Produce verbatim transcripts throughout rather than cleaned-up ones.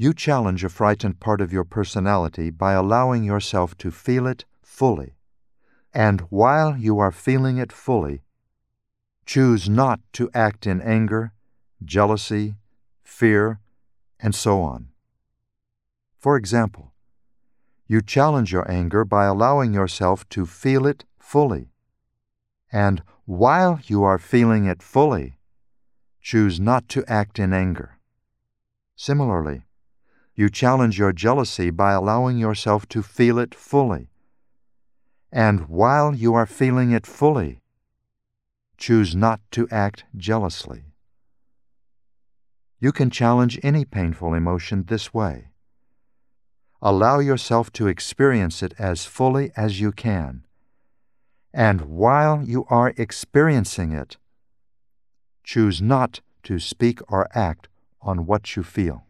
You challenge a frightened part of your personality by allowing yourself to feel it fully. And while you are feeling it fully, choose not to act in anger, jealousy, fear, and so on. For example, you challenge your anger by allowing yourself to feel it fully. And while you are feeling it fully, choose not to act in anger. Similarly, you challenge your jealousy by allowing yourself to feel it fully. And while you are feeling it fully, choose not to act jealously. You can challenge any painful emotion this way. Allow yourself to experience it as fully as you can. And while you are experiencing it, choose not to speak or act on what you feel.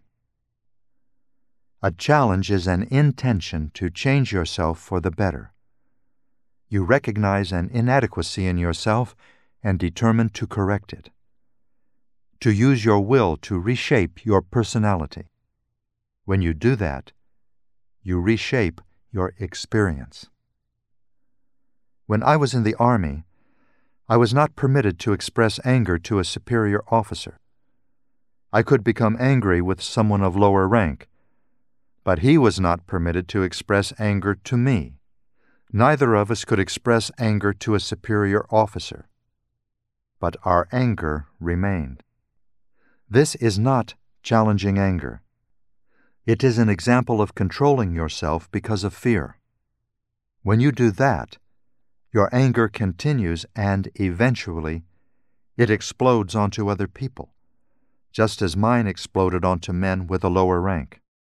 A challenge is an intention to change yourself for the better. You recognize an inadequacy in yourself and determine to correct it. To use your will to reshape your personality. When you do that, you reshape your experience. When I was in the Army, I was not permitted to express anger to a superior officer. I could become angry with someone of lower rank, but he was not permitted to express anger to me. Neither of us could express anger to a superior officer. But our anger remained. This is not challenging anger. It is an example of controlling yourself because of fear. When you do that, your anger continues and eventually it explodes onto other people, just as mine exploded onto men with a lower rank.